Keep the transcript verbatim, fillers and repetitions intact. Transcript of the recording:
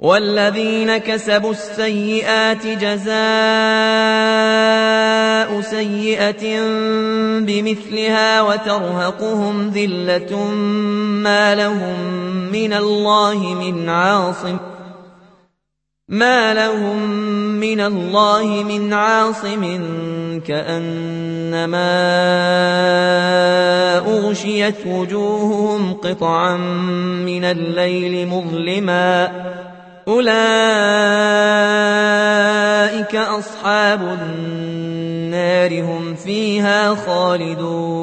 والذين كسبوا السيئات جزاء سيئة بمثلها وترهقهم ذلة ما لهم من الله من عاصم ما لهم من الله من عاصم كأنما أغشيت وجوههم قطعا من الليل مظلما أولئك أصحاب النار هم فيها خالدون